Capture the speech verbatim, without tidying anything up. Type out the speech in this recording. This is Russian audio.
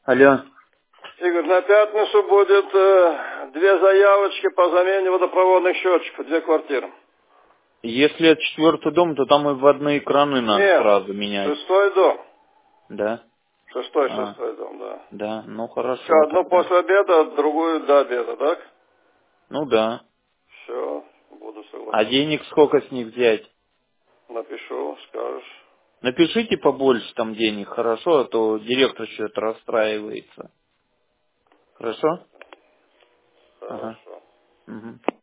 Алло. Игорь, на пятницу будет э, две заявочки по замене водопроводных счетчиков, две квартиры. Если это четвертый дом, то там и вводные краны надо Нет, сразу менять. шестой дом. Да? Шестой, А, шестой дом, да. да, ну Все, хорошо одну тогда. после обеда, а другую до обеда, так? Ну да. Все, буду А согласен. денег сколько с них взять? Напишу, скажешь. Напишите побольше там денег, хорошо, а то директор что-то расстраивается. Хорошо? Ага. Хорошо. Угу.